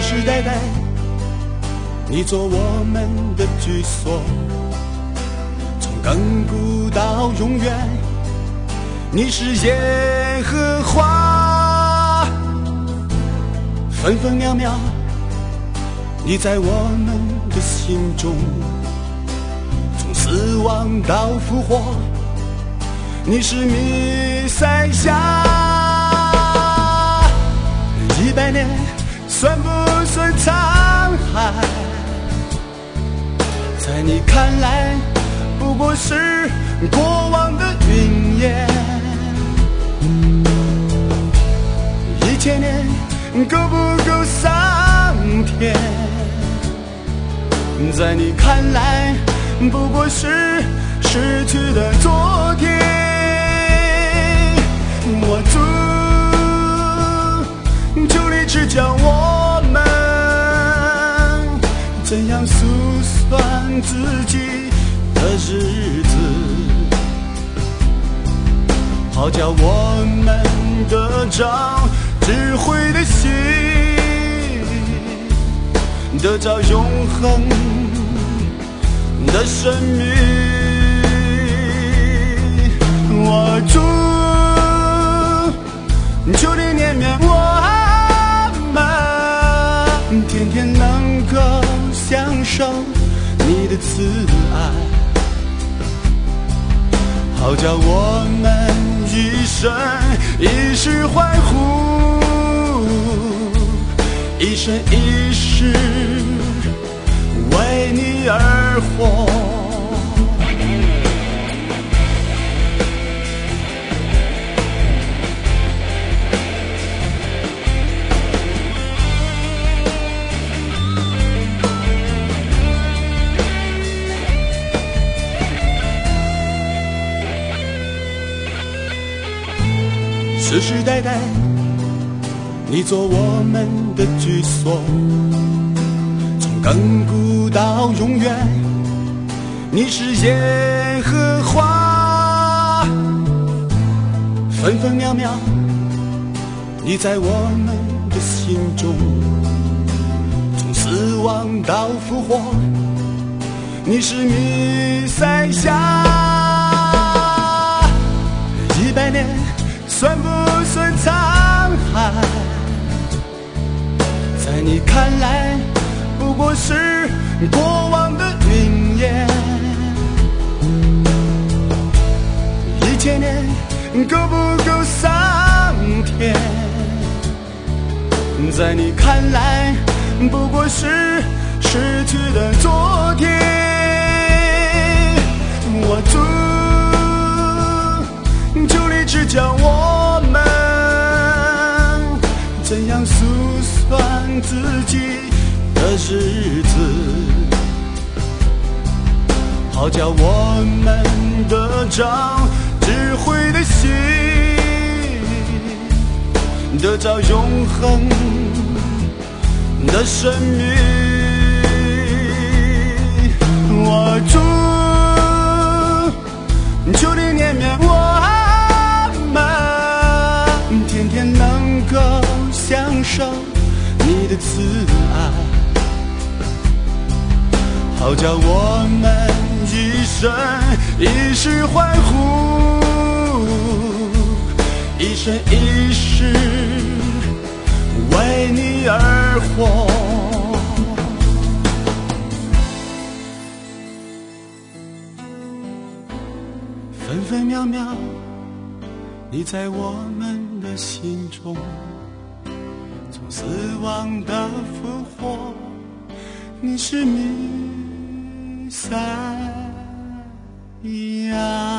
世代代，你做我们的居所，从亘古到永远，你是耶和华。分分秒秒，你在我们的心中，从死亡到复活，你是弥赛亚。100年算不算沧海？在你看来，不过是过往的云烟。1000年够不够桑田？在你看来，不过是失去的昨天。我求你指教我们，怎样数算自己的日子，好叫我们得着智慧的心，得着永恒的生命。我求你怜悯我们，天天能够享受你的慈爱，好叫我们一生一世欢呼，一生一世为你而活。世世代代，你做我们的居所，从亘古到永远，你是耶和华。分分秒秒，你在我们的心中，从死亡到复活，你是弥赛亚。100年算不算沧海？在你看来，不过是过往的云烟。1000年够不够桑田？在你看来，不过是失去的昨天。我求你指教我们，怎样数算自己的日子，好叫我们得着智慧的心，得着永恒的生命。我求你怜悯我们，天天能够享受你的慈爱，好叫我们一生一世欢呼，一生一世为你而活。分分秒秒，你在我们的心中，从死亡到复活，你是弥赛亚。